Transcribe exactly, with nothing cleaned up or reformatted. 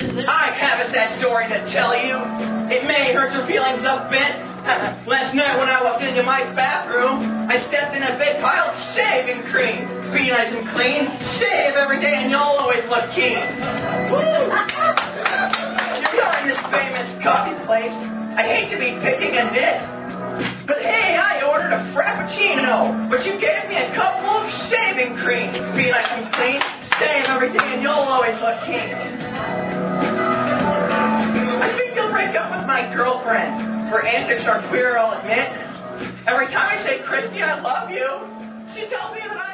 I have a sad story to tell you. It may hurt your feelings a bit. Last night when I walked into my bathroom, I stepped in a big pile of shaving cream. Be nice and clean, shave every day, and you'll always look keen. Woo! You're in this famous coffee place. I hate to be picking a nit, but hey, I ordered a frappuccino, but you gave me a cup full of shaving cream. Be nice and clean, shave every day, and you'll always look keen. I think you'll break up with my girlfriend. Her antics are queer, I'll admit. Every time I say, Christy, I love you, she tells me that I